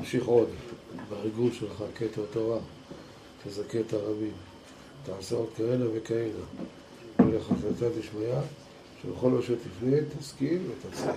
תמשיך עוד בריגול שלך, קטע תורה, תזכה את הרבים, תעשה עוד כאלה וכאלה. ולך חסדתא דשמיא, שבכל מה שתפנה, תשכיל ותצליח.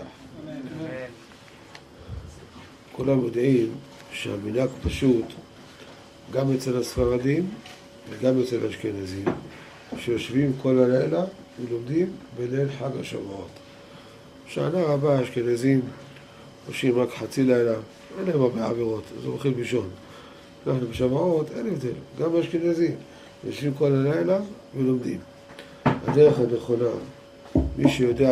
כולם יודעים שהמנהג פשוט, גם אצל הספרדים וגם אצל האשכנזים, שיושבים כל הלילה ולומדים בליל חג השבועות. שנה רבה האשכנזים עושים רק חצי לילה, אין להם הרבה עבירות, אז הם הולכים לישון. אנחנו בשבועות, אין הבדל, גם האשכנזים יושבים כל הלילה ולומדים. הדרך הנכונה, מי שיודע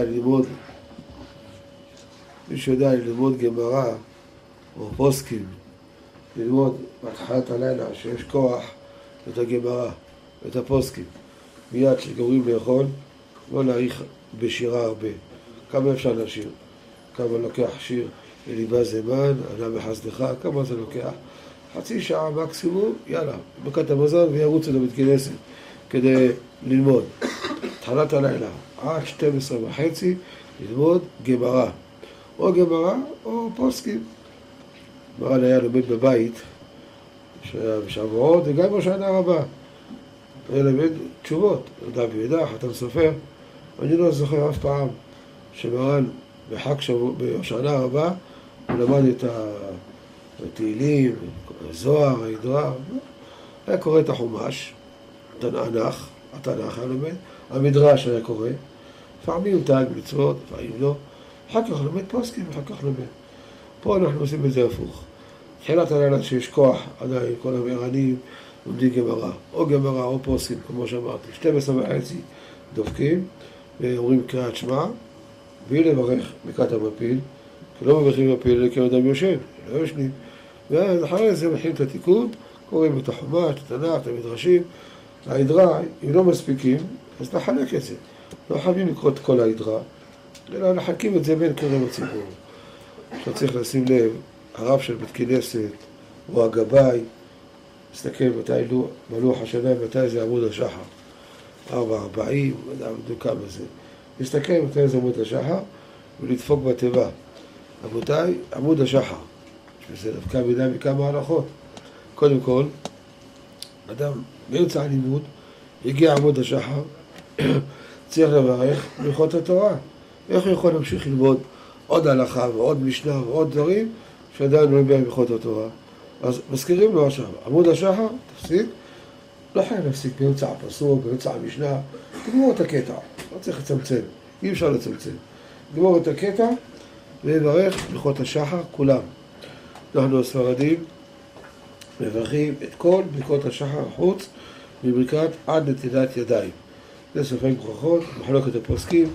ללמוד גמרא או פוסקים, ללמוד בהתחלת הלילה שיש כוח את הגמרא, את הפוסקים, מיד שגומרים לאכול, לא להאריך בשירה הרבה. כמה אפשר לשיר? כמה לוקח שיר ליבה זמן, ענה בחסדך, כמה זה לוקח? חצי שעה מקסימום, יאללה, ברכת המזון וירוצו לבית כנסת כדי ללמוד. התחלת הלילה, עד 12:30 ללמוד גמרא. או גמרא או פוסקים. מרן היה לומד בבית, שהיה בשבועות וגם בשנה רבה. היה לומד תשובות, ידע וידע, חתם סופר. אני לא זוכר אף פעם שמרן בחג שבוע, בשנה רבה, הוא למד את התהילים, הזוהר, הידוע, היה קורא את החומש, את התנ"ך היה לומד, המדרש היה קורא, לפעמים תג מצוות, לפעמים לא, אחר כך לומד פוסקים, אחר כך לומד. פה אנחנו עושים את זה הפוך. תחילת הלילה שיש כוח, עדיין כל המערנים לומדים גמרא, או גמרא או פוסקים, כמו שאמרתי, 12:30 דופקים, ואומרים קריאת שמע, בלי לברך ברכת המפיל, כי לא מברכים מפיל אלא כי אדם יושב, לא ישנים. ואז אחרי זה מכין את התיקון, קוראים את החומש, את התנ"ך, את המדרשים, העדרה, אם לא מספיקים, אז נחלק את זה. לא חייבים לקרוא את כל העדרה, אלא נחלקים את זה בין קרב הציבור. עכשיו צריך לשים לב, הרב של בית כנסת, או הגבאי, מסתכל מתי בלוח השנה, מתי זה עמוד השחר. 4:40, לא כמה זה. מסתכל מתי זה עמוד השחר, ולדפוק בתיבה. רבותיי, עמוד השחר. שזה דווקא מידה מכמה הלכות. קודם כל, אדם באמצע הלימוד, הגיע עמוד השחר, צריך לברך ברכות התורה. איך הוא יכול להמשיך ללמוד עוד הלכה ועוד משנה ועוד דברים שעדיין לא מביאים ברכות התורה? אז מזכירים לו עכשיו, עמוד השחר, תפסיק, לא חייב להפסיק באמצע הפסוק, באמצע המשנה, תגמור את הקטע, לא צריך לצמצם, אי אפשר לצמצם. תגמור את הקטע ולברך ברכות השחר כולם. אנחנו הספרדים מברכים את כל ברכות השחר חוץ מברכת עד נטילת ידיים. זה סופי ברכות, מחלוקת הפוסקים,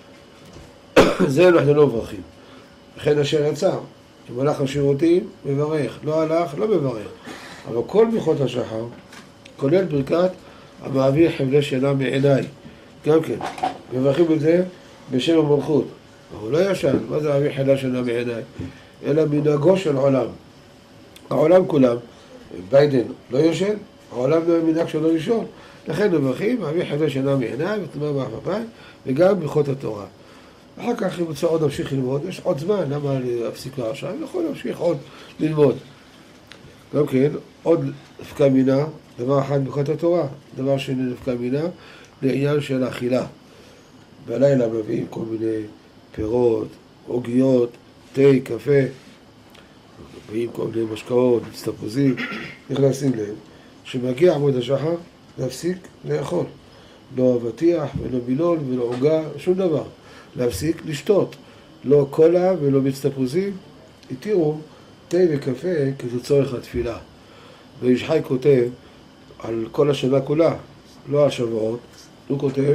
זה אנחנו לא מברכים. לכן אשר יצא, אם הלך לשירותים, מברך, לא הלך, לא מברך. אבל כל ברכות השחר, כולל ברכת המעביר חבלי שינה מעיניי, גם כן, מברכים את זה בשם המלכות. הוא לא ישן, מה זה מעביר חבלי שינה מעיניי? אלא מנהגו של עולם. העולם כולם, ביידן לא ישן, העולם לא מנהג שלא לישון. לכן מברכים, מעביר חבלי שינה מעיניי, ותאמר מאחוריי, וגם ברכות התורה. אחר כך אם רוצה עוד להמשיך ללמוד, יש עוד זמן, למה להפסיק לה עכשיו? יכול להמשיך עוד ללמוד. גם כן, עוד נפקא מינה, דבר אחד ברכות התורה, דבר שני נפקא מינה, לעניין של האכילה. בלילה מביאים כל מיני פירות, עוגיות, תה, קפה, מביאים כל מיני משקאות, תפוזים, נכנסים להם. כשמגיע עמוד השחר, להפסיק לאכול. לא אבטיח ולא מילון ולא עוגה, שום דבר. להפסיק לשתות, לא קולה ולא מיץ תפוזים. התירו תה וקפה כי צורך התפילה. ואיש חי כותב על כל השנה כולה, לא על שבועות, הוא כותב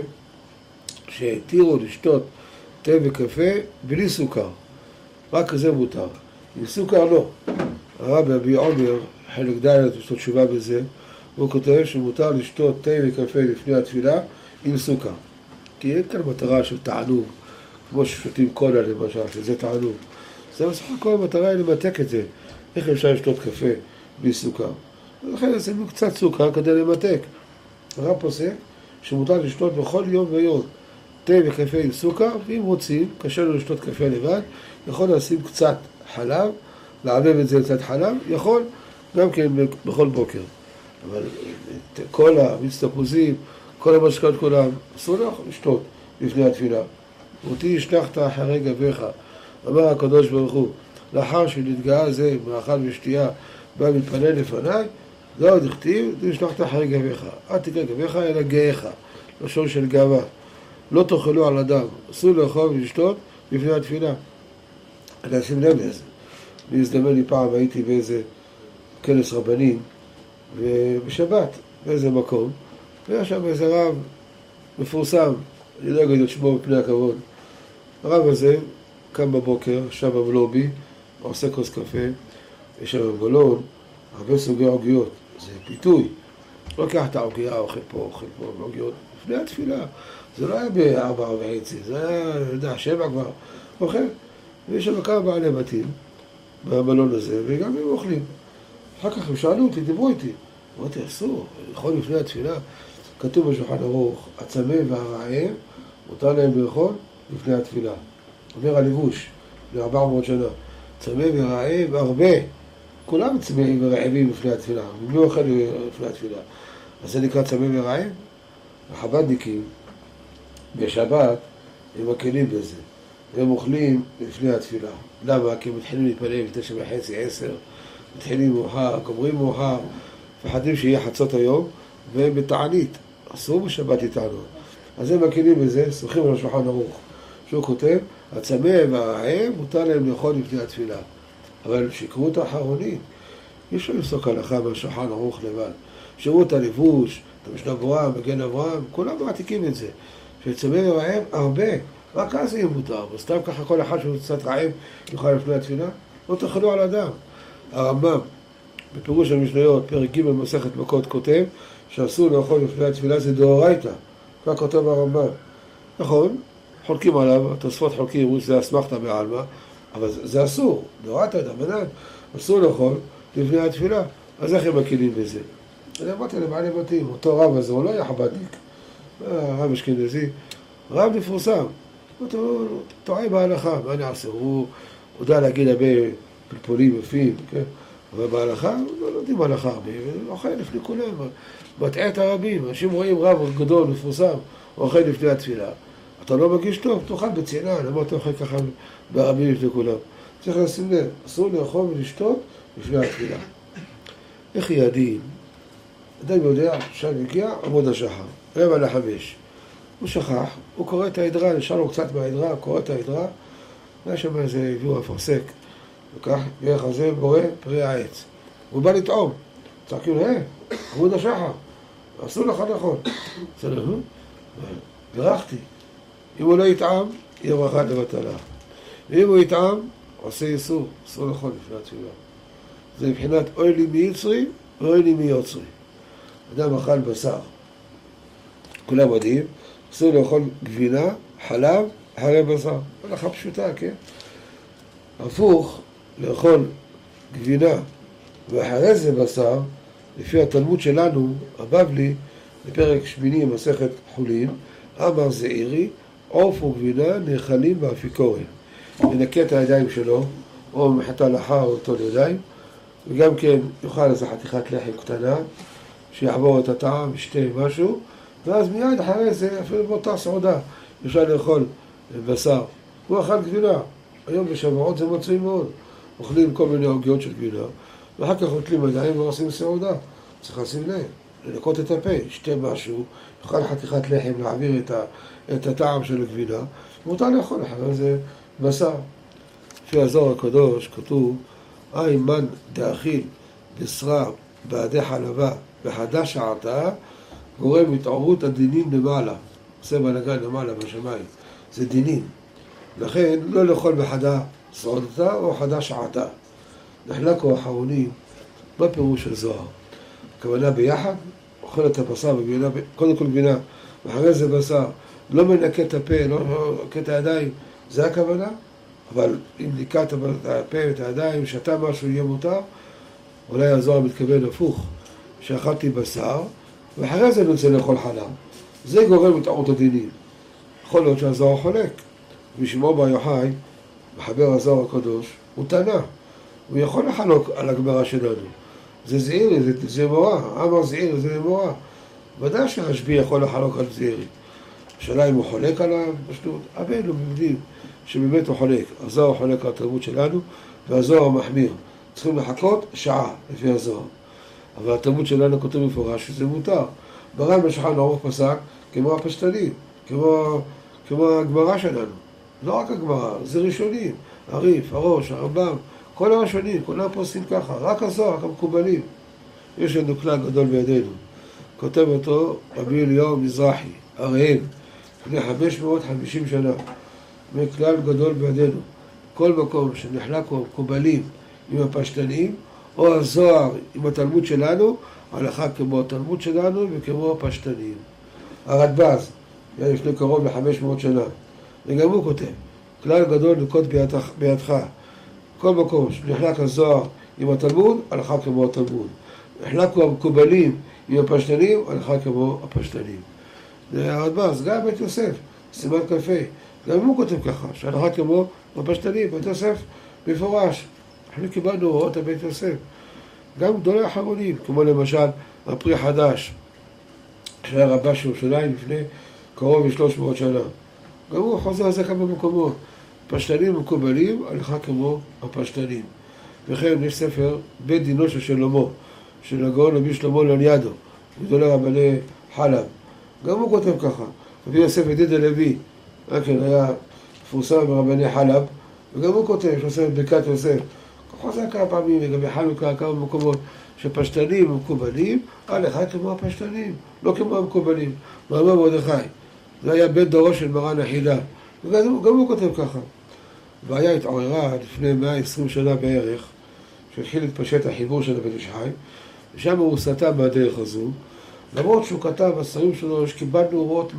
שהתירו לשתות תה וקפה בלי סוכר, רק זה מותר, עם סוכר לא. הרב אבי עומר, חלק ד' יש לו תשובה בזה, הוא כותב שמותר לשתות תה וקפה לפני התפילה עם סוכר, כי אין כאן מטרה של תענוג, כמו ששותים קולה למשל, שזה תענוג. זה בסך הכל המטרה היא למתק את זה. איך אפשר לשתות קפה בלי סוכר? ולכן עשינו קצת סוכר כדי למתק. הרב פוסק שמותר לשתות בכל יום ויום תה וקפה עם סוכר, ואם רוצים, קשה לו לשתות קפה לבד, יכול לשים קצת חלב, לערבב את זה לצד חלב, יכול גם כן בכל בוקר. אבל כל המיץ תפוזים, כל המשקאות כולם, אסור לך לשתות לפני התפילה. אותי ישלחת אחרי גביך, אמר הקדוש ברוך הוא, לאחר שנתגאה זה מאכל ושתייה, בא מתפלל לפניי, זה עוד הכתיב, ישלחת אחרי גביך. אל תקרא גביך אלא גאיך, לשון של גאווה. לא תאכלו על אדם, אסור לאכול ולשתות לפני התפילה. אני אשים לב לזה. אני הזדמן לי פעם, הייתי באיזה כנס רבנים, ובשבת, באיזה מקום, והיה שם איזה רב מפורסם, אני לא אגיד את שמו מפני הכבוד. הרב הזה קם בבוקר, שם בלובי, עושה כוס קפה, יש שם בלון, הרבה סוגי עוגיות, זה פיתוי. לוקח את העוגיה, אוכל פה, עוגיות, לפני התפילה. זה לא היה ב4:30, זה היה, 7 כבר, אוכל. ויש שם כמה בעלי בתים במלון הזה, וגם הם אוכלים. אחר כך הם שאלו אותי, דיברו איתי. אמרתי, אסור, לאכול לפני התפילה. כתוב בשולחן ערוך, הצמא והרעב, מותר להם לאכול לפני התפילה. אומר הלבוש, ל400 שנה. צמא ורעב הרבה. כולם צמאים ורעבים לפני התפילה. מי אוכל לפני התפילה? אז זה נקרא צמא ורעב? החב"דניקים בשבת הם מקלים בזה. הם אוכלים לפני התפילה. למה? כי הם מתחילים להתפלל ב9:30, 10. מתחילים מאוחר, גומרים מאוחר, מפחדים שיהיה חצות היום, והם בתענית. אסור בשבת איתנו. אז הם מקלים בזה, סומכים על השולחן ערוך. שהוא כותב, הצמא והרעב מותר להם לאכול לפני התפילה. אבל שיקרו את האחרונים. אי אפשר לפסוק הלכה מהשולחן ערוך לבד. שירו את הלבוש, את המשנה אברהם, מגן אברהם, כולם מעתיקים את זה. שצמא ורעב הרבה. רק אז יהיה מותר. וסתם ככה כל אחד שהוא קצת רעב יוכל לפני התפילה. לא תאכלו על אדם. הרמב"ם, בפירוש המשניות, פרק ג' במסכת מכות, כותב שאסור לאכול לפני התפילה זה דאורייתא. כך כותב הרמב"ם. נכון, חולקים עליו, התוספות חולקים, זה אסמכתא בעלמא, אבל זה אסור, דאורייתא דרבנן, אסור לאכול לפני התפילה. אז איך הם מקילים בזה? אני אמרתי לבעלי בתים, אותו רב הזה, הוא לא היה חב"דניק, רב אשכנזי, רב מפורסם, הוא טועה בהלכה, מה אני אעשה? הוא יודע להגיד הרבה פלפולים יפים, כן? אבל בהלכה, לא יודעים הלכה הרבה, הוא אוכל לפני כולם, מטעה את הרבים, אנשים רואים רב גדול, מפורסם, הוא אוכל לפני התפילה. אתה לא מגיש טוב, תאכל בצנעה, למה אתה אוכל ככה ברבים לפני כולם? צריך לשים לב, אסור לאכול ולשתות לפני התפילה. איך יעדים? אדם יודע, שם הגיע, עמוד השחר, 4:45. הוא שכח, הוא קורא את ההדרה, נשאר לו קצת מההדרה, קורא את ההדרה, יש שם איזה עיבור אפרסק, וכך, ואיך הזה בורא פרי העץ. הוא בא לטעום, צעקים לו, עמוד השחר, אסור לך לאכול. בסדר, בירכתי. אם הוא לא יטעם, יהיה ברכה לבטלה. ואם הוא יטעם, עושה איסור, אסור לאכול לפני התפילה. זה מבחינת אוי לי מיצרי ואוי לי מיוצרי. אדם אכל בשר. כולם יודעים, אסור לאכול גבינה, חלב, אחרי בשר. הלכה פשוטה, כן? הפוך, לאכול גבינה ואחרי זה בשר, לפי התלמוד שלנו, הבבלי, בפרק 8 מסכת חולין, אמר זעירי, עוף וגבינה נאכלים באפיקורן. ינקה את הידיים שלו, או מחטא לאחר אותו לידיים, וגם כן יאכל איזו חתיכת לחם קטנה, שיעבור את הטעם, ישתה משהו, ואז מיד אחרי זה, אפילו באותה סעודה, אפשר לאכול בשר. הוא אכל גבינה. היום בשבועות זה מצוי מאוד. אוכלים כל מיני עוגיות של גבינה, ואחר כך אוכלים ידיים ועושים סעודה. צריך לשים לב, לנקות את הפה, ישתה משהו, יאכל חתיכת לחם, להעביר את הטעם של הגבינה, ומותר לאכול אחרי זה בשר. לפי הזוהר הקדוש כתוב, מן דאכיל בשרה בעדי חלבה בחדה שעתה, גורם התעוררות הדינים למעלה. עושה בלגן למעלה בשמיים. זה דינים. לכן לא לאכול בחדה סעודתה או חדה שעתה. נחלקו האחרונים, מה פירוש של זוהר? הכוונה ביחד, אוכל את הבשר וגבינה, קודם כל גבינה, ואחרי זה בשר, לא מנקה את הפה, לא מנקה את הידיים, זה הכוונה? אבל אם ניקה את הפה ואת הידיים, שתה משהו יהיה מותר, אולי הזוהר מתכוון הפוך, שאכלתי בשר, ואחרי זה נוצא לאכול חלב. זה גורם התעוררות הדינים. יכול להיות שהזוהר חולק. ושמעון בר יוחאי, מחבר הזוהר הקדוש, הוא טענה. הוא יכול לחלוק על הגמרא שלנו. זה זעירי, זה מורה, אמר זעירי, זה מורה. ודאי שהרשב"י יכול לחלוק על זעירי. השאלה אם הוא חולק על הפשטות, אבל לא מבינים שבאמת הוא חולק. הזוהר חולק על התרבות שלנו, והזוהר מחמיר. צריכים לחכות שעה לפי הזוהר. אבל התרבות שלנו כותב מפורש שזה מותר. מרן בשולחן ערוך פסק כמו הפשטנים, כמו הגמרא שלנו. לא רק הגמרא, זה ראשונים. הריף, הראש, הרמב"ם, כל הראשונים, כולם פוסקים ככה. רק הזוהר, רק המקובלים. יש לנו כלל גדול בידינו. כותב אותו רבי אליהו מזרחי, הראל, לפני 550 שנה. מכלל גדול בידינו. כל מקום שנחלקו המקובלים עם הפשטנים, או הזוהר עם התלמוד שלנו, הלכה כמו התלמוד שלנו וכמו הפשטנים. הרדב"ז, לפני קרוב ל-500 שנה, וגם הוא כותב, כלל גדול לנקוט בידך. כל מקום שנחלק הזוהר עם התלמוד, הלכה כמו התלמוד. נחלקו המקובלים עם הפשטנים, הלכה כמו הפשטנים. הרדב"ז, גם בית יוסף, סימן כ"ה, גם הוא כותב ככה, שהלכה כמו הפשטנים, בית יוסף מפורש. אנחנו קיבלנו הוראות הבית יוסף. גם גדולי האחרונים, כמו למשל הפרי חדש, שהיה רבה של ירושלים לפני קרוב ל-300 שנה. גם הוא חוזר על זה כמה מקומות. פשטנים ומקובלים, הלכה כמו הפשטנים. וכן יש ספר בית דינו של שלמה, של הגאון רבי שלמה לניאדו, גדולי רבני חלב. גם הוא כותב ככה. רבי יוסף ידיד הלוי, כן, היה מפורסם ברבני חלב, וגם הוא כותב, יש לו ספר ברכת יוסף. חוזר כמה פעמים, לגבי חנוכה, כמה מקומות שפשטנים ומקובלים, הלכה כמו הפשטנים, לא כמו המקובלים. מאמר מרדכי, זה היה בית דורו של מרן החידה, וגם הוא כותב ככה. הבעיה התעוררה לפני 120 שנה בערך, שהתחיל להתפשט החיבור של הבן איש חי, ושם הוא סטה מהדרך הזו, למרות שהוא כתב בספרים שלו שקיבלנו הוראות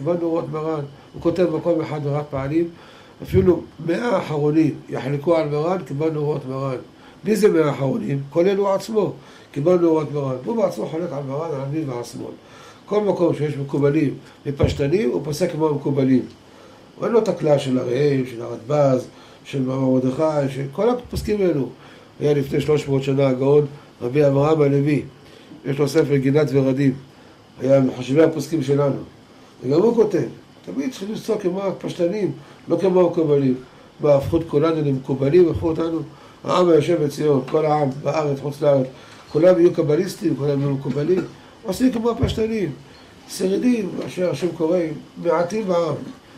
מרן, הוא כותב מקום אחד ורק פעלים, אפילו 100 אחרונים יחלקו על מרן, קיבלנו הוראות מרן. מי זה 100 אחרונים? כולל הוא עצמו, קיבלנו הוראות מרן. הוא בעצמו חולק על מרן, על ימין ועל שמאל. כל מקום שיש מקובלים ופשטנים, הוא פוסק כמו המקובלים. אין לו את הכלל של הראל, של הרדב"ז, של מאמר מרדכי, של כל הפוסקים האלו. היה לפני 300 שנה הגאון רבי אברהם הלוי, יש לו ספר גינת ורדים, היה מחשבי הפוסקים שלנו. וגם הוא כותב, תמיד צריכים לצעוק כמו הפשטנים, לא כמו המקובלים. מה, הפכו את כולנו למקובלים, הפכו אותנו, העם היושב בציון, כל העם בארץ, חוץ לארץ, כולם יהיו קבליסטים, כולם יהיו מקובלים, עושים כמו הפשטנים, שרידים, אשר השם קורא, מעטים בעם.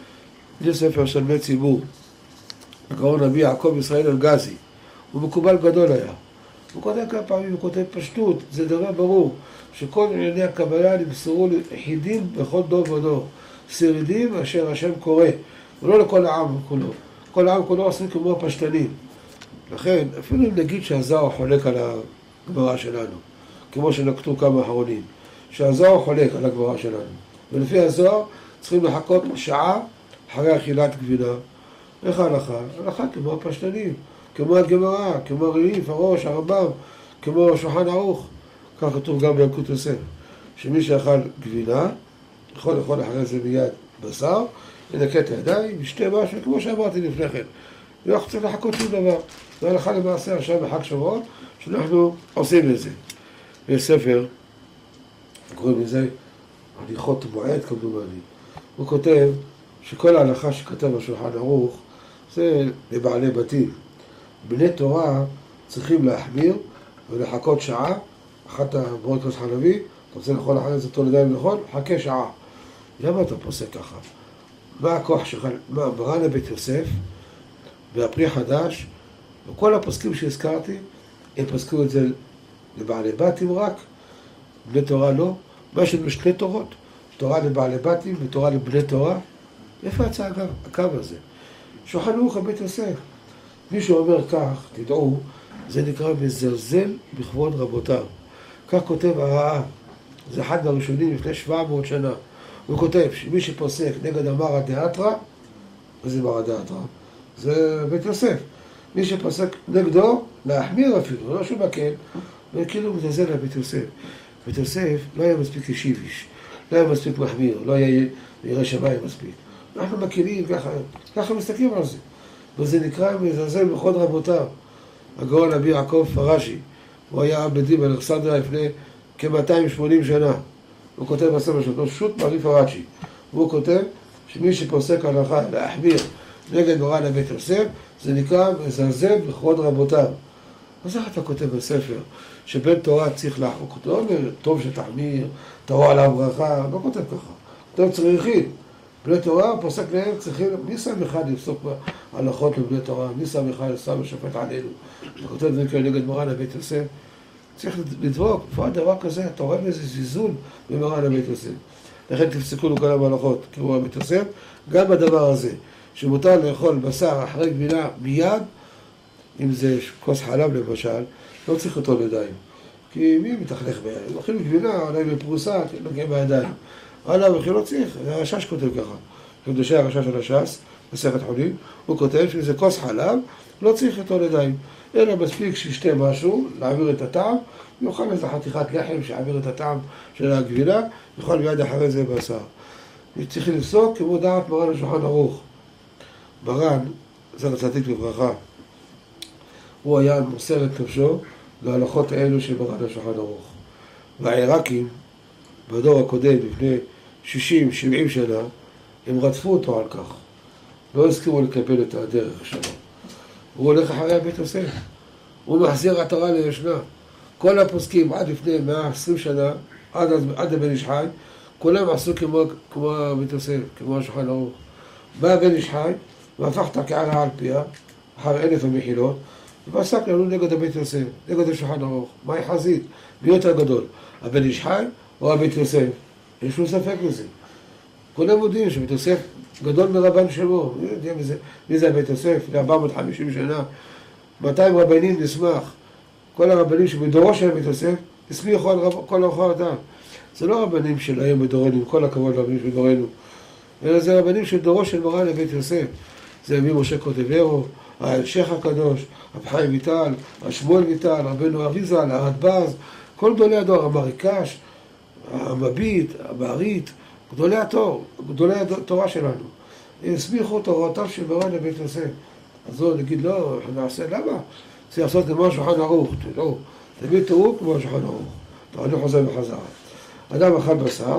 זה ספר של בית ציבור, הגאון רבי יעקב ישראל אלגזי, הוא מקובל גדול היה. הוא כותב כמה פעמים, הוא כותב פשטות, זה דבר ברור, שכל ענייני הקבלה נמסרו ליחידים בכל דור ודור, שרידים אשר השם קורא, ולא לכל העם כולו. כל העם כולו עושים כמו הפשטנים. לכן, אפילו אם נגיד שהזוהר חולק על הגמרא שלנו, כמו שנקטו כמה אחרונים, שהזוהר חולק על הגמרא שלנו, ולפי הזוהר צריכים לחכות שעה אחרי אכילת גבינה. איך ההלכה? ההלכה כמו הפשטנים, כמו הגמרא, כמו הריף, הראש, הרמב"ם, כמו שולחן ערוך. כך כתוב גם בילקוט יוסף, שמי שאכל גבינה, יכול לאכול אחרי זה מיד בשר, לנקה את הידיים, ישתה משהו, כמו שאמרתי לפני כן. לא צריך לחכות שום דבר. זה הלכה למעשה עכשיו בחג שבועות, שאנחנו עושים את זה. יש ספר, קוראים לזה הליכות מועד כמדומני. הוא כותב שכל ההלכה שכתב בשולחן ערוך זה לבעלי בתים. בני תורה צריכים להחמיר ולחכות שעה, אחת הברות כוס חלבי, אתה רוצה לאכול אחרי זה תול ידיים לאכול, חכה שעה. למה אתה פוסק ככה? מה הכוח שלך? מה, מרן הבית יוסף והפרי חדש, וכל הפוסקים שהזכרתי, הם פסקו את זה לבעלי בתים רק, בני תורה לא. מה יש לנו שתי תורות? תורה לבעלי בתים ותורה לבני תורה. איפה יצא הקו הזה? שולחן ערוך הבית יוסף. מי שאומר כך, תדעו, זה נקרא מזלזל בכבוד רבותיו. כך כותב הרעה, זה אחד מהראשונים לפני 700 שנה. הוא כותב שמי שפוסק נגד המרא דאתרא, וזה מרא דאתרא, זה בית יוסף. מי שפוסק נגדו, להחמיר אפילו, לא שמקל, וכאילו מזלזל לבית יוסף. בית יוסף לא היה מספיק ישיביש, לא היה מספיק מחמיר, לא היה ירא שמיים מספיק. אנחנו מקלים, ככה מסתכלים על זה. וזה נקרא מזלזל בכבוד רבותיו. הגאון רבי יעקב פרשי, הוא היה אב בית דין באלכסנדריה לפני כ-280 שנה. הוא כותב בספר שלו, שו"ת מרי פרשי. והוא כותב שמי שפוסק הלכה להחמיר נגד מרן הבית יוסף, זה נקרא מזלזל בכבוד רבותיו. אז איך אתה כותב בספר שבן תורה צריך לחוק? אתה לא אומר, טוב שתחמיר, תבוא על הברכה, לא כותב ככה. כותב צריכים. בני תורה, פוסק להם, צריכים, מי שם אחד לפסוק בהלכות לבני תורה? מי שם אחד שם ושופט עלינו? אתה כותב דברים כאלה נגד מרן הבית יוסף? צריך לדבוק, איפה הדבר כזה? אתה רואה איזה זיזון במרן הבית יוסף. לכן תפסקו לו כל המהלכות, כמו הבית יוסף, גם בדבר הזה, שמותר לאכול בשר אחרי גבינה מיד, אם זה כוס חלב למשל, לא צריך אותו לידיים. כי מי מתחלך בידיים? אוכלים גבינה, אולי בפרוסה, נוגעים בידיים. עליו וכי לא צריך, הרשש כותב ככה. קדושי הרשש על הש"ס, מסכת חולין, הוא כותב שזה כוס חלב, לא צריך אותו לידיים. אלא מספיק שישתה משהו, להעביר את הטעם, יאכל איזה חתיכת לחם שיעביר את הטעם של הגבינה, יאכל מיד אחרי זה בשר. צריך לפסוק כמו דעת מרן השולחן ערוך. מרן, זכר צדיק לברכה, הוא היה מוסר את נפשו להלכות האלו של מרן השולחן ערוך. והעיראקים, בדור הקודם, לפני 60-70 שנה, הם רדפו אותו על כך. לא הסכימו לקבל את הדרך שלו. הוא הולך אחרי הבית יוסף. הוא מחזיר עטרה ליושנה. כל הפוסקים עד לפני 120 שנה, עד הבן איש חי, כולם עשו כמו הבית יוסף, כמו השולחן ערוך. בא הבן איש חי, והפך את הקערה על פיה, אחר 1000 המחילות, ופסק לנו נגד הבית יוסף, נגד השולחן ערוך. מהי חזית? מי יותר גדול? הבן איש חי או הבית יוסף? יש לו ספק לזה. כולם יודעים שבית יוסף גדול מרבן שלו. מי זה הבית יוסף? ל-450 שנה. 200 רבנים נשמח. כל הרבנים שבדורו של בית יוסף, הסמיכו על כל אורחי אדם. זה לא רבנים של היום בדורנו, עם כל הכבוד לרבנים של דורנו, אלא זה רבנים של דורו של מרן לבית יוסף. זה רבי משה קוטברו, השייח הקדוש, רב חיים ויטל, השמואל ויטל, רבנו אריזל, הרדב"ז, כל גדולי הדור, המריקש, המביט, הבערית, גדולי התור, גדולי התורה שלנו. הסמיכו תורותיו של מרן לבית יוסף. אז לא נגיד, לא, נעשה, למה? צריך לעשות כמו השולחן ערוך. לא, תמיד תראו כמו השולחן ערוך. טוב, אני חוזר בחזרה. אדם אכל בשר,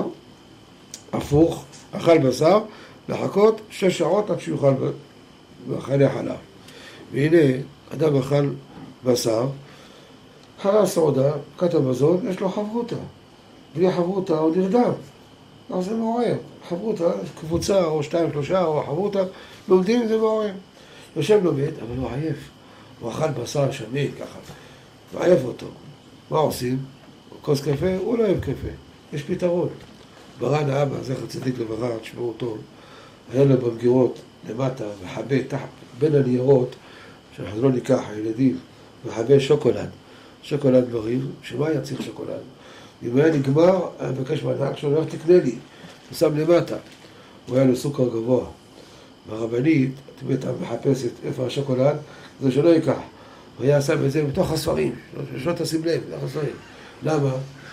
הפוך, אכל בשר, לחכות 6 שעות עד שיוכל מאכלי חלב. והנה, אדם אכל בשר, חלה סעודה, כת המזון, יש לו חברותה. בלי חברותה הוא נרדם. אז זה מעורר. חברותה, קבוצה או 2-3 או חברותה, לומדים זה מעורר. יושב לומד, אבל הוא עייף. הוא אכל בשר שמיד ככה, ועייף אותו. מה עושים? כוס קפה? הוא לא אוהב קפה. יש פתרון. ברן האבא, זכר צדיק לברכה, תשמעו טוב, היה לו במגירות למטה, מחבה תחת, בין הניירות, שאנחנו לא ניקח, הילדים, מחבה שוקולד. שוקולד בריא, שמה היה צריך שוקולד? אם היה נגמר, היה מבקש מהנהג שלו, איך תקנה לי? הוא שם למטה. הוא היה לו סוכר גבוה. והרבנית, תמיד מחפשת איפה השוקולד, זה שלא ייקח. הוא היה שם את זה בתוך הספרים, שלא תשים לב, בתוך הספרים. למה?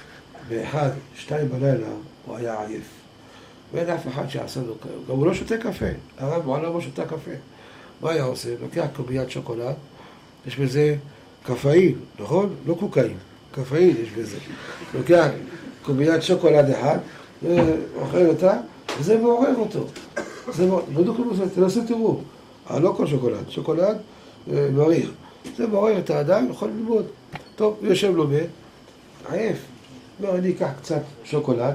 ב-1-2 בלילה הוא היה עייף. ואין אף אחד שעשה לו כאלה. גם הוא לא שותה קפה. הרב מעולם לא שותה קפה. מה היה עושה? לוקח קוביית שוקולד, יש בזה קפאין, נכון? לא קוקאין, קפאין יש בזה. לוקח קוביית שוקולד אחד, ואוכל אותה, וזה מעורר אותו. לא דוקאים לזה, תנסו תראו. לא כל שוקולד, שוקולד מריר. זה מעורר את האדם, יכול ללמוד. טוב, הוא יושב לומד, עייף. אומר, אני אקח קצת שוקולד,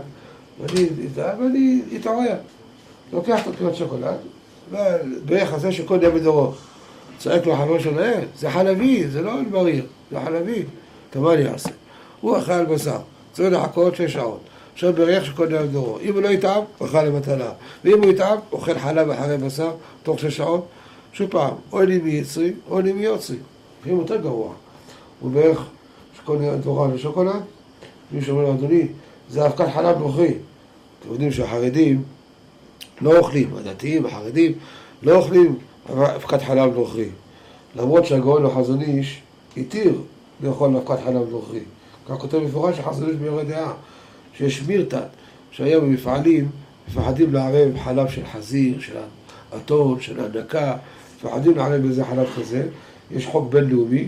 ואני אתעורר. לוקח את קוביית שוקולד, ובערך הזה שכל יום בדורו. צועק לו חבר שלו, זה חלבי, זה לא מריר, זה חלבי. טוב, מה אני אעשה? הוא אכל בשר, צריך לחכות 6 שעות. עכשיו בריח שכל יום בדורו. אם הוא לא יתעב, הוא אכל למתנה. ואם הוא יתעב, אוכל חלב אחרי בשר, תוך 6 שעות. שוב פעם, או אני מייצרי, או אני מיוצרי. לפעמים יותר גרוע. הוא בערך שכל יום דבורה לשוקולד, מישהו אומר, אדוני, זה אבקת חלב נוכרי. אתם יודעים שהחרדים לא אוכלים, הדתיים, החרדים, לא אוכלים אבקת חלב נוכרי. למרות שהגאון החזון איש התיר לאכול אבקת חלב נוכרי. כך כותב מפורש החזון איש ביורה דעה, שיש מירתת, שהיום במפעלים מפחדים לערב חלב של חזיר, של אתון, של הנקה, מפחדים לערב בזה חלב כזה. יש חוק בינלאומי,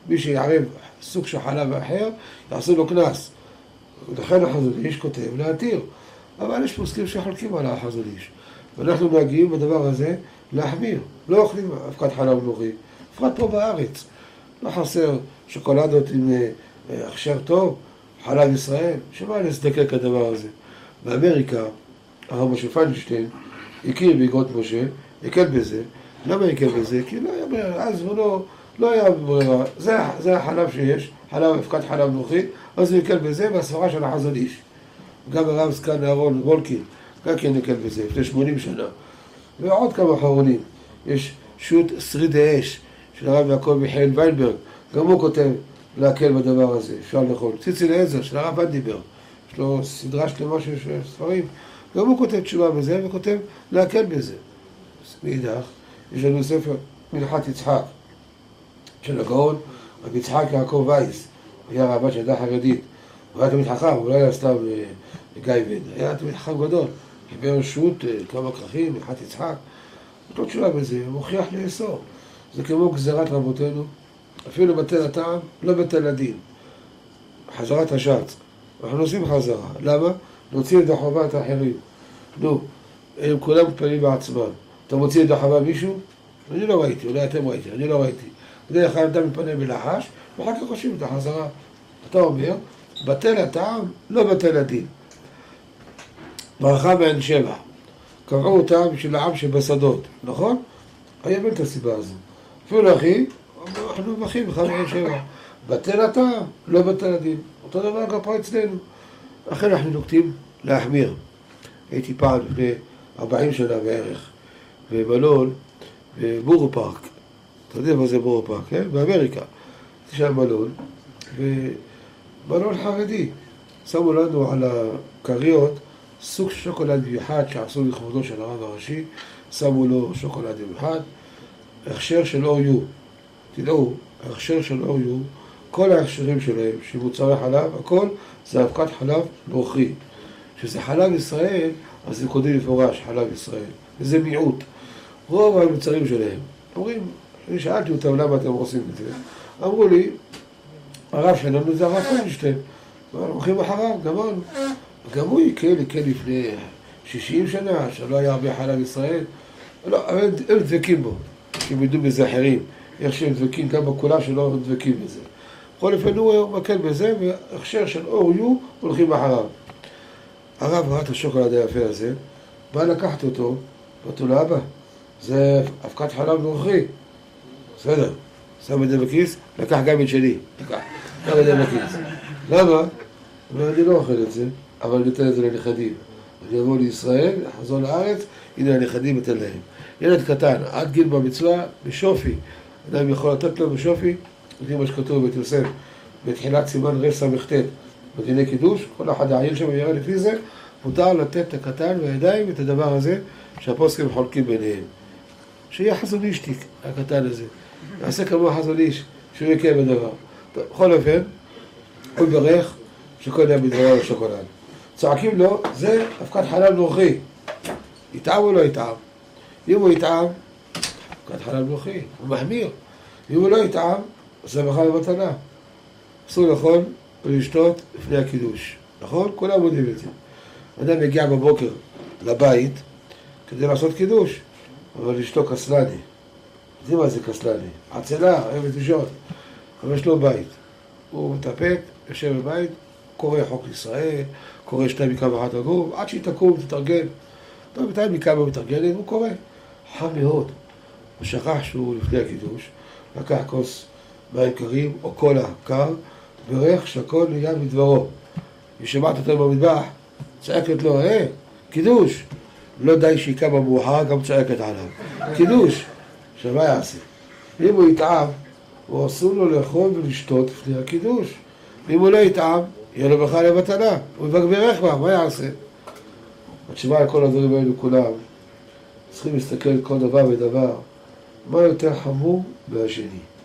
מי שיערב סוג של חלב אחר, יעשו לו קנס. לכן החזון איש כותב להתיר. אבל יש פוסקים שחולקים על החזון איש. ואנחנו מגיעים בדבר הזה להחמיר. לא אוכלים אבקת חלב מלוכי. בפרט פה בארץ. לא חסר שוקולדות עם הכשר טוב, חלב ישראל. שמה להזדקק הדבר הזה? באמריקה, הרב משה פיינשטיין הכיר באגרות משה, הקל בזה. למה הקל בזה? כי לא היה, אז הוא לא היה ברירה. זה החלב שיש, אבקת חלב מלוכי, אז הוא הקל בזה, והסברה של החזון איש. גם הרב סקן אהרון וולקין, גם כן הקל בזה, לפני 80 שנה. ועוד כמה אחרונים. יש שו"ת שרידי אש של הרב יעקב מיכאל ויינברג, גם הוא כותב להקל בדבר הזה, אפשר לאכול. ציצי לעזר של הרב ונדיבר, יש לו סדרה שלמה של ספרים, גם הוא כותב תשובה בזה וכותב להקל בזה. מאידך, יש לנו ספר מלכת יצחק של הגאון, רב יצחק יעקב וייס, היה רבה של דת חרדית, הוא היה תמיד חכם, הוא לא היה סתם גייבד, היה תמיד חכם גדול, חיבר שו"ת, כמה כרכים, מלכת יצחק, אותו תשובה בזה, הוא מוכיח לאסור. זה כמו גזירת רבותינו, אפילו בטל הטעם, לא בטל הדין. חזרת השץ. אנחנו עושים חזרה. למה? נוציא את החובה את האחרים. נו, הם כולם מתפנים בעצמם. אתה מוציא את החובה מישהו? אני לא ראיתי, אולי אתם ראיתי, אני לא ראיתי. בדרך כלל אדם מתפנה בלחש, ואחר כך עושים את החזרה. אתה אומר, בטל הטעם, לא בטל הדין. ברכה מעין שבע. קבעו אותה בשביל העם שבשדות, נכון? היה בין את הסיבה הזו. אפילו אחי, אנחנו מברכים ברכה מעין שבע. בטל הטעם, לא בטל הדין. אותו דבר גם פה אצלנו. לכן אנחנו נוקטים להחמיר. הייתי פעם לפני 40 שנה בערך, במלון, בבורו פארק. אתה יודע מה זה בורו פארק, כן? באמריקה. זה שם מלון, ומלון חרדי. שמו לנו על הקריות סוג שוקולד מיוחד שעשו לכבודו של הרב הראשי, שמו לו שוקולד מיוחד, הכשר של OU. תדעו, הכשר של OU, כל ההכשרים שלהם, שמוצרי חלב, הכל זה אבקת חלב נוכרי. שזה חלב ישראל, אז זה קודם מפורש, חלב ישראל. וזה מיעוט. רוב המוצרים שלהם. אומרים, אני שאלתי אותם למה אתם עושים את זה. אמרו לי, הרב שלנו זה הרב פיינשטיין. הולכים אחריו, גמרנו. גם הוא יקל לפני 60 שנה, שלא היה הרבה חלב ישראל. לא, הם דבקים בו, הם ידעו בזה אחרים. איך שהם דבקים, גם בקולה שלא דבקים בזה. בכל אופן הוא מקל בזה, והכשר של OU הולכים אחריו. הרב ראה את השוקולד היפה הזה, בא לקחת אותו, ואותו לאבא, זה אבקת חלב נוכרי. בסדר, שם את זה בכיס, לקח גם את שלי. שם את זה בכיס. למה? אני לא אוכל את זה. אבל אני אתן את זה לנכדים. אני אבוא לישראל, אחזור לארץ, הנה הנכדים אתן להם. ילד קטן, עד גיל במצווה, בשופי. אדם יכול לתת לו בשופי, יודעים מה שכתוב בית יוסף, בתחילת סימן רס"ט, בדיני קידוש, כל אחד העיל שם ויראה לפי זה, מותר לתת את הקטן והידיים את הדבר הזה, שהפוסקים חולקים ביניהם. שיהיה חזון איש תיק, הקטן הזה. נעשה כמו חזון איש, שהוא יקה בדבר. בכל אופן, הוא ברך שכל יום בדברו לשוקולד. צועקים לו, זה אבקת חלב נוכרי. יטעם או לא יטעם? אם הוא יטעם, אבקת חלב נוכרי, הוא מחמיר. אם הוא לא יטעם, זה ברכה במתנה. אסור לאכול ולשתות לפני הקידוש. נכון? כולם יודעים את זה. אדם מגיע בבוקר לבית כדי לעשות קידוש, אבל לשתות כסלני. יודעים מה זה כסלני? עצלה, אוהבת לישון. אבל יש לו בית. הוא מתאפק, יושב בבית, קורא חוק לישראל, קורא 2 מקרא ואחת הגוף, עד שהיא תקום, תתרגל. טוב, 2 מקרא ומתרגלת, הוא קורא. חם מאוד. הוא שכח שהוא לפני הקידוש, לקח כוס מים קרים או קולה קר, ברך שהכל נהיה מדברו. ושמעת אותו במטבח, צעקת לו, קידוש. לא די שהיא קמה מאוחר, גם צעקת עליו. קידוש. שמה יעשה? אם הוא יתעב, הוא אסור לו לאכול ולשתות לפני הקידוש. ואם הוא לא יתעב, יהיה לו ברכה למתנה. הוא יברך בה, מה יעשה? התשובה על כל הדברים האלו כולם, צריכים להסתכל כל דבר ודבר, מה יותר חמור מהשני.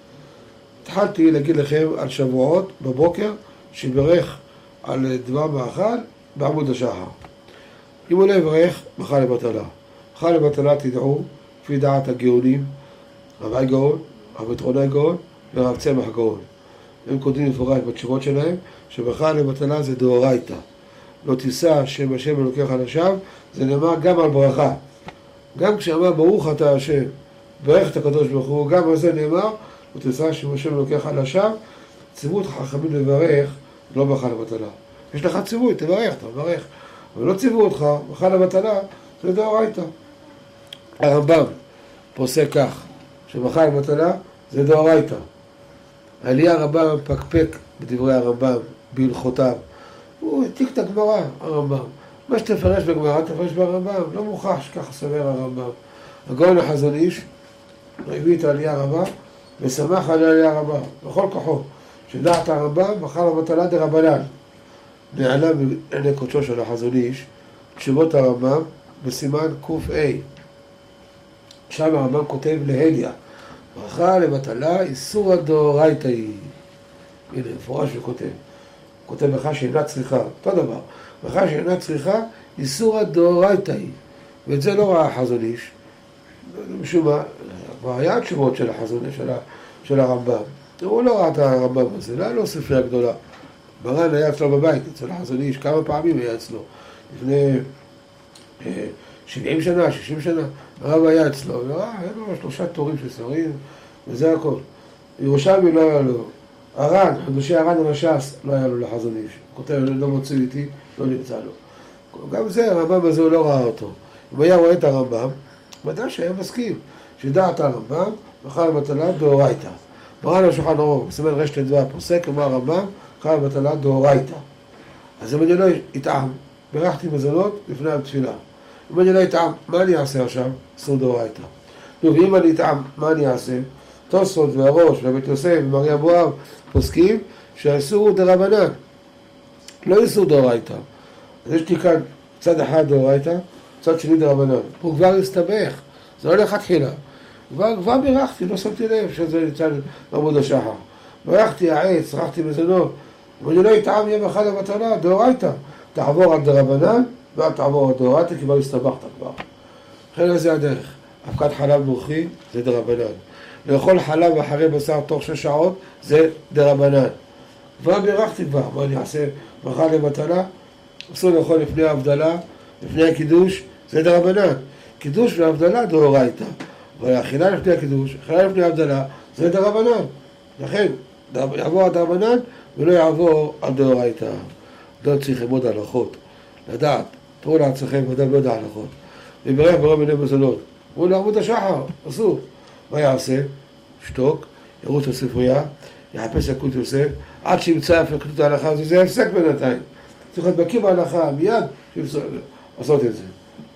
התחלתי להגיד לכם על שבועות בבוקר, שברך על דבר מאכל בעמוד השחר. אם הוא לא יברך, ברכה למתנה. ברכה למתנה תדעו, לפי דעת הגאונים, רבי גאון, רבי יתרוני גאון ורב צמח גאון. הם כותבים מפורש בתשובות שלהם, שברכה לבטלה זה דאורייתא. לא תישא שם השם אלוקיך לשווא, זה נאמר גם על ברכה. גם כשאמר ברוך אתה השם, ברך את הקדוש ברוך הוא, גם על זה נאמר, לא תישא שם השם אלוקיך לשווא, ציוו חכמים לברך, לא ברכה לבטלה. יש לך ציווי, תברך, אתה מברך. אבל לא ציוו אותך, ברכה לבטלה, זה דאורייתא. הרמב"ם פוסק כך, שברכה לבטלה זה דאורייתא. העלייה הרמב"ם מפקפק בדברי הרמב"ם, בהלכותיו. הוא העתיק את הגמרא, הרמב"ם. מה שתפרש בגמרא, תפרש ברמב"ם. לא מוכח שככה סבר הרמב"ם. הגאון החזון איש הביא את העלייה הרבה, ושמח על העלייה הרבה, בכל כוחו. שדעת הרמב"ם, ברכה לבטלה דרבנן. נעלה מעיני קודשו של החזון איש, תשובות הרמב"ם, בסימן ק"א. שם הרמב"ם כותב להליה, ברכה לבטלה איסורא דאורייתא היא. הנה, מפורש וכותב. כותב ברכה שאינה צריכה, אותו דבר. ברכה שאינה צריכה איסורא דאורייתא היא. ואת זה לא ראה החזון איש. משום מה, כבר היה תשובות של החזון של הרמב"ם. הוא לא ראה את הרמב"ם הזה, לא היה לו ספרייה גדולה. מרן היה אצלו בבית, אצל החזון איש, כמה פעמים היה אצלו. לפני 70 שנה, 60 שנה, הרב היה אצלו, היה לו 3 תורים של ספרים, וזה הכל. ירושלמי לא היה לו. הר"ן, חידושי הר"ן על הש"ס, לא היה לו לחזון איש. כותב, לא מוצא איתי, לא נמצא לו. גם זה, הרמב"ם הזה הוא לא ראה אותו. אם היה רואה את הרמב"ם, מדע שהיה מסכים. שדעת הרמב"ם, ברכה לבטלה דאורייתא. מרן השולחן ערוך, בסימן רט"ו פוסק, אמר הרמב"ם, ברכה לבטלה דאורייתא. אז אם אני לא אטעם, בירכתי מזונות לפני התפילה. אם אני לא אטעם, מה אני אעשה עכשיו? אסור דאורייתא. ואם אני אטעם, מה אני אעשה? תוספות והראש ובית יוסף ומרי אבואב פוסקים שהאיסור הוא דרבנן, לא איסור דאורייתא. אז יש לי כאן צד אחד דאורייתא, צד שני דרבנן. הוא כבר הסתבך, זה לא לכתחילה. כבר בירכתי, לא שמתי לב שזה נמצא בעמוד השחר. בירכתי העץ, רכתי מזונות. אם אני לא אטעם יום אחד לבטלה, דאורייתא. תעבור על דרבנן ואל תעבור על דאורייתא, כי כבר הסתבכת כבר. לכן זה הדרך. אבקת חלב מוחי זה דרבנן. לאכול חלב אחרי בשר תוך 6 שעות זה דרבנן. כבר בירכתי כבר, מה אני אעשה? ברכה לבטלה? אסור לאכול לפני ההבדלה, לפני הקידוש, זה דרבנן. קידוש והבדלה דאורייתא. אבל האכילה לפני הקידוש, אכילה לפני ההבדלה, זה דרבנן. לכן, יעבור הדרבנן ולא יעבור על דאורייתא. לא צריך ללמוד הלכות, לדעת, תראו לעצמכם, אדם לא יודע הלכות. לברך ברוב מיני מזונות. הוא לעמוד השחר, אסור. מה יעשה? שתוק, ירוץ לספרייה, יחפש יקות יוסף, עד שימצא הפקות ההלכה הזו, זה הפסק בינתיים. צריך להיות בקיא בהלכה, מיד לעשות את זה.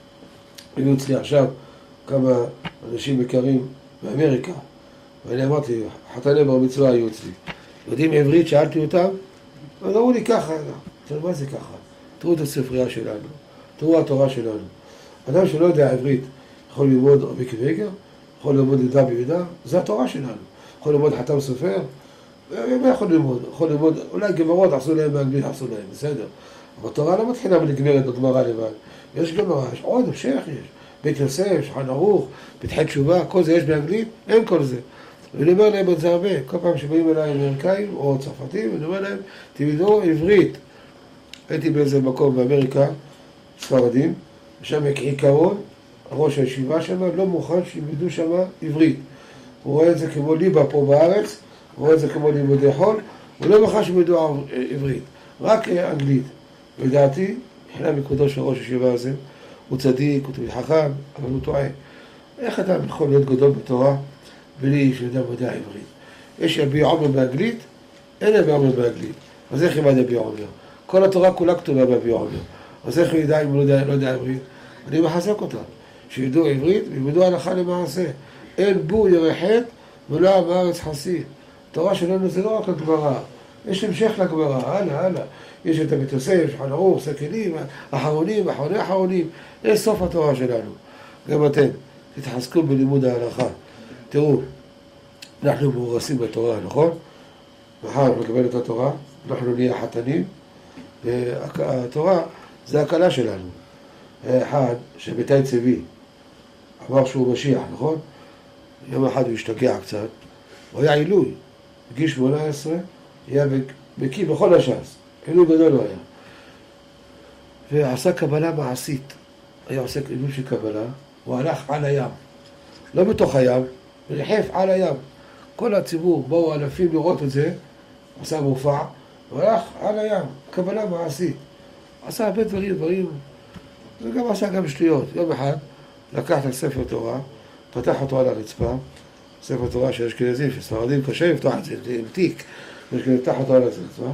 היו אצלי עכשיו כמה אנשים יקרים באמריקה, ואני אמרתי, חתני בר מצווה היו אצלי. יודעים עברית, שאלתי אותם, אז אמרו לי ככה, מה זה ככה? תראו את הספרייה שלנו, תראו התורה שלנו. אדם שלא יודע עברית, יכול ללמוד רבי קוויגר, יכול ללמוד ידע בידע, זה התורה שלנו. יכול ללמוד חתם סופר, מה יכול ללמוד? יכול ללמוד, אולי גמרות עשו להם באנגלית, עשו להם, בסדר. אבל התורה לא מתחילה ונגמרת בגמרא לבד. יש גמרא, יש עוד המשך, יש בית יוסף, שולחן ערוך, פתחי תשובה, כל זה יש באנגלית, אין כל זה. ואני אומר להם את זה הרבה, כל פעם שבאים אליי אמריקאים או צרפתים, אני אומר להם, תלמדו עברית. הייתי באיזה מקום באמריקה, ספרדים, ושם כעיקרון, ראש הישיבה שם לא מוכן שילמדו שם עברית. הוא רואה את זה כמו ליבה פה בארץ, הוא רואה את זה כמו לימודי חול, הוא לא מוכן שילמדו עברית, רק אנגלית. לדעתי, מבחינה מקודו של ראש הישיבה הזה, הוא צדיק, הוא תמיד חכם, אבל הוא טועה. איך אתה יכול להיות גדול בתורה בלי שיודע מדע עברית? יש יביע עומר באנגלית, אין יביע עומר באנגלית. אז איך ילמד יביע עומר? כל התורה כולה כתובה ביביע עומר. אז איך הוא ידע אם הוא לא יודע עברית? אני מחזק אותם. שידעו עברית וילמדו הלכה למעשה. אין בור ירא חטא ולא עם הארץ חסי. התורה שלנו זה לא רק הגמרא, יש המשך לגמרא, הלאה. יש את בית יוסף, שולחן ערוך, סכינים, אחרונים, אחרוני אחרונים. יש סוף התורה שלנו. גם אתם, תתחזקו בלימוד ההלכה. תראו, אנחנו מאורסים בתורה, נכון? מחר נקבל את התורה, אנחנו נהיה חתנים, והתורה זה הקלה שלנו. אחד שביתי צבי אמר שהוא משיח, נכון? יום אחד הוא השתגע קצת, הוא היה עילוי, בגיל 18, היה בקיא בכל הש"ס, עילוי גדול הוא היה. ועשה קבלה מעשית, היה עושה עילוי של קבלה, הוא הלך על הים, לא בתוך הים, וריחף על הים. כל הציבור באו אלפים לראות את זה, עשה מופע, הוא הלך על הים, קבלה מעשית. עשה הרבה דברים, וגם עשה גם שטויות. יום אחד לקח את ספר תורה, פתח אותו על הרצפה, ספר תורה של אשכנזים, שספרדים קשה לפתוח את זה, עם תיק, פתח אותו על הרצפה,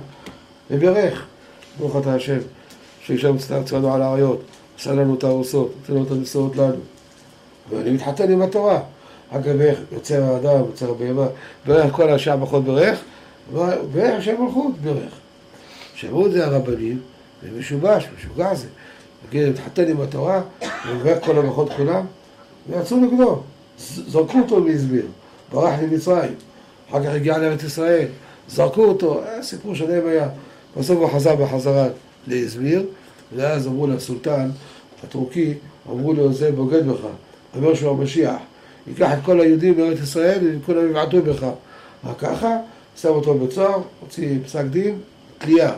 וברך, ברוך אתה השם, שישם צדנו על האריות, עשה לנו את הארוסות, נותן לנו את הניסויות לנו. ואני מתחתן עם התורה. אגב, יוצר האדם, יוצר הבהמה, ברך כל השעה פחות ברך, וברך שם מלכות ברך. שמעו את זה הרבנים, ומשובש, משוגע זה. נגיד, מתחתן עם התורה, וברך כל המלכות כולם, ויצאו נגדו. זרקו אותו להסביר, ברח למצרים, אחר כך הגיע לארץ ישראל, זרקו אותו, סיפור שלם היה. בסוף הוא חזר בחזרה להסביר, ואז אמרו לסולטן הטורקי, אמרו לו, זה בוגד בך, אומר שהוא המשיח, ייקח את כל היהודים לארץ ישראל וכולם יבעטו בך. רק ככה, שם אותו בצוהר, הוציא פסק דין, תלייה.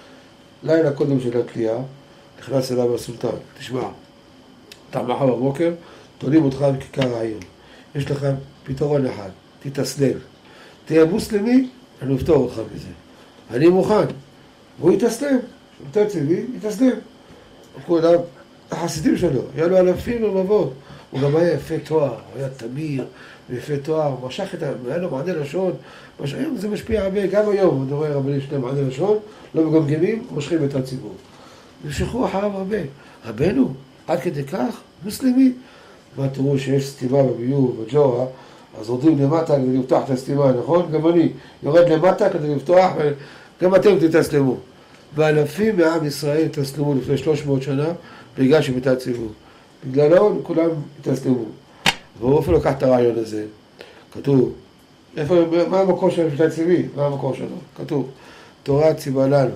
לילה קודם של התלייה, נכנס אליו הסולטן, תשמע, אתה מחר בבוקר, תולים אותך בכיכר העיר. יש לך פתרון אחד, תתאסלם. תהיה מוסלמי, אני אפתור אותך בזה. אני מוכן. והוא יתאסלם, יותר צבי, יתאסלם. הלכו אליו, החסידים שלו, היה לו אלפים רבבות. הוא גם היה יפה תואר, הוא היה תמיר ויפה תואר, הוא משך את ה... היה לו מענה לשון, היום זה משפיע הרבה, גם היום, אתה רואה רבנים שלהם מענה לשון, לא מגמגמים, מושכים את הציבור. נמשכו אחריו הרבה. רבנו, עד כדי כך, מוסלמי. מה תראו שיש סתימה בביוב, בג'ורה, אז יורדים למטה כדי לפתוח את הסתימה, נכון? גם אני יורד למטה כדי לפתוח, וגם אתם תתאסלמו. ואלפים מעם ישראל תסלמו לפני 300 שנה, בגלל שמתעצבו. בגללו כולם התאסלמו. והוא אפילו לקח את הרעיון הזה. כתוב, מה המקור של מתעצבי? מה המקור שלו? כתוב, תורה ציווה לנו,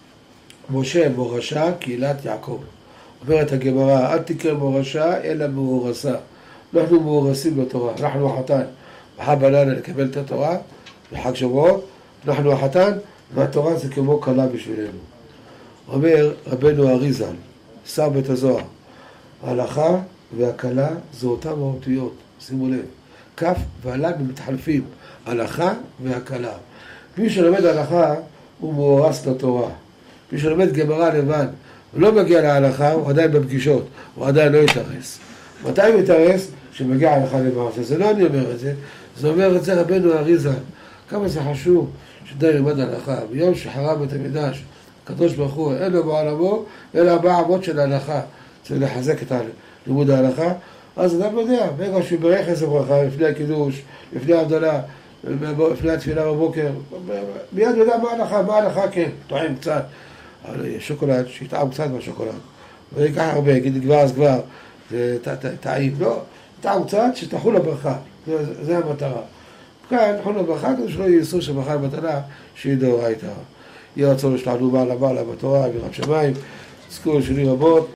משה מורשה קהילת יעקב. אומרת הגמרא, אל תקרא מורשה אלא מאורסה. אנחנו מאורסים לתורה, אנחנו החתן. מחר בלילה לקבל את התורה, בחג שבועות, אנחנו החתן, והתורה זה כמו כלה בשבילנו. אומר רבנו אריזל, שר בית הזוהר, ההלכה והכלה זה אותם מהותיות, שימו לב, כף והל"ד מתחלפים, הלכה והכלה. מי שלומד הלכה הוא מאורס לתורה, מי שלומד גמרא לבד ולא מגיע להלכה הוא עדיין בפגישות, הוא עדיין לא יתארס. מתי הוא יתארס? כשמגיע הלכה למעשה. זה לא אני אומר את זה, זה אומר את זה רבנו אריזל. כמה זה חשוב שדי ילמד הלכה. ביום שחרב בית המקדש, הקדוש ברוך הוא אין לו בעולמו אלא 4 אמות של ההלכה. צריך לחזק את לימוד ההלכה. אז אדם יודע, ברגע שהוא ברך איזה ברכה, לפני הקידוש, לפני ההבדלה, לפני התפילה בבוקר, מיד יודע מה ההלכה, כן, טועם קצת. שוקולד, שיטעם קצת מהשוקולד. ויקח הרבה, יגיד כבר אז כבר, זה טעים. לא, טעם קצת שתחול הברכה. זה המטרה. כאן, תחול הברכה, כדי שלא ייסור שברכה במתנה, שהיא דאורייתא. יהיה רצון לשלנו מעלה בתורה, ויראת שמיים, זכו לשנים רבות.